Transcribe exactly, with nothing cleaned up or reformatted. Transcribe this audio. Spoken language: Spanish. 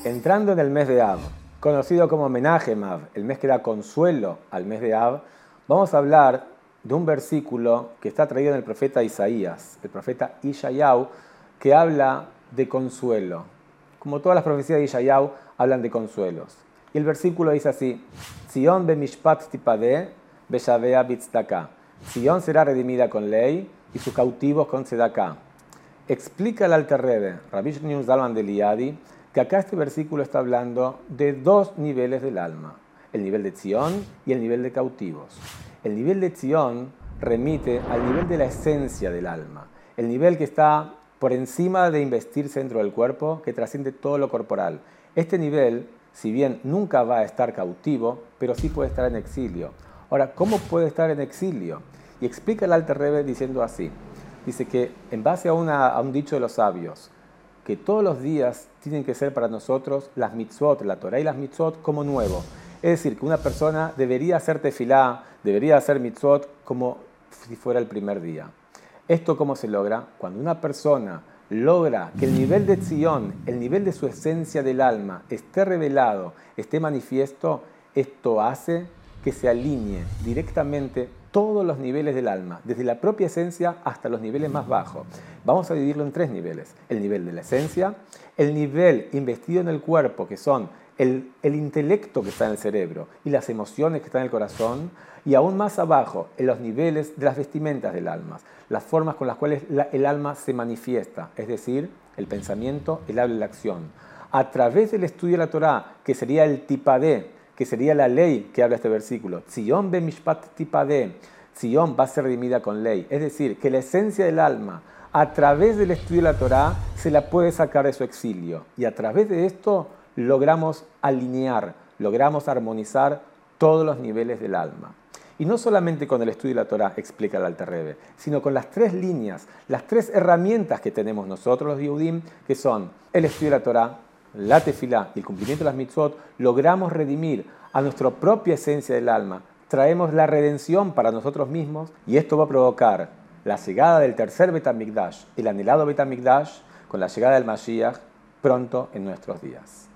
Entrando en el mes de Av, conocido como Menahem Av, el mes que da consuelo al mes de Av, vamos a hablar de un versículo que está traído en el profeta Isaías, el profeta Yeshayahu, que habla de consuelo. Como todas las profecías de Yeshayahu, hablan de consuelos. Y el versículo dice así: Sion bemishpat tipade, beshavea bitzdaka. Sion será redimida con ley y sus cautivos con tzedakah. Explica el Alter Rebbe, Rabbi Shimon Zalman de Liadi, que acá este versículo está hablando de dos niveles del alma, el nivel de Sion y el nivel de cautivos. El nivel de Sion remite al nivel de la esencia del alma, el nivel que está por encima de investirse dentro del cuerpo, que trasciende todo lo corporal. Este nivel, si bien nunca va a estar cautivo, pero sí puede estar en exilio. Ahora, ¿cómo puede estar en exilio? Y explica el Alter Rebbe diciendo así. Dice que en base a, una, a un dicho de los sabios, que todos los días tienen que ser para nosotros las mitzvot, la Torah y las mitzvot como nuevo. Es decir, que una persona debería hacer tefilá, debería hacer mitzvot como si fuera el primer día. ¿Esto cómo se logra? Cuando una persona logra que el nivel de Tzion, el nivel de su esencia del alma, esté revelado, esté manifiesto, esto hace que se alinee directamente todos los niveles del alma, desde la propia esencia hasta los niveles más bajos. Vamos a dividirlo en tres niveles. El nivel de la esencia, el nivel investido en el cuerpo, que son el, el intelecto que está en el cerebro y las emociones que están en el corazón, y aún más abajo, en los niveles de las vestimentas del alma, las formas con las cuales la, el alma se manifiesta, es decir, el pensamiento, el habla y la acción. A través del estudio de la Torah, que sería el tipadé, que sería la ley que habla este versículo, Tzion bemishpat tipadé, Tzion va a ser redimida con ley. Es decir, que la esencia del alma, a través del estudio de la Torá, se la puede sacar de su exilio. Y a través de esto logramos alinear, logramos armonizar todos los niveles del alma. Y no solamente con el estudio de la Torá, explica el Alter Rebbe, sino con las tres líneas, las tres herramientas que tenemos nosotros los Yehudim, que son el estudio de la Torá, la tefilá y el cumplimiento de las mitzvot, logramos redimir a nuestra propia esencia del alma, traemos la redención para nosotros mismos y esto va a provocar la llegada del tercer Bet HaMikdash, el anhelado Bet HaMikdash, con la llegada del Mashiach pronto en nuestros días.